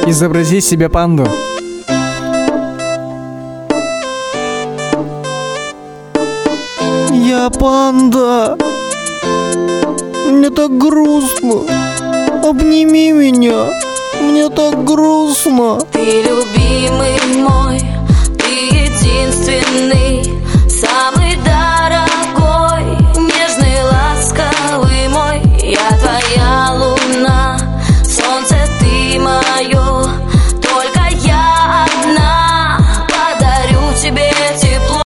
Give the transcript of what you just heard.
Изобрази себе панду. Я панда. Мне так грустно. Обними меня. Мне так грустно. Ты любишь